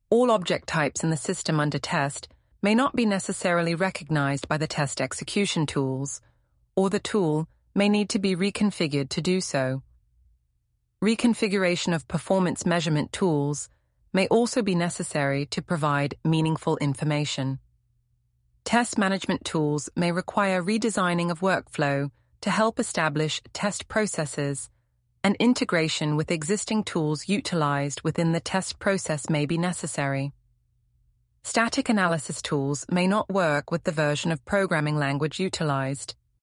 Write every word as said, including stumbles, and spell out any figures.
All object types in the system under test may not be necessarily recognized by the test execution tools, or the tool may need to be reconfigured to do so. Reconfiguration of performance measurement tools may also be necessary to provide meaningful information. Test management tools may require redesigning of workflow to help establish test processes, and integration with existing tools utilized within the test process may be necessary. Static analysis tools may not work with the version of programming language utilized.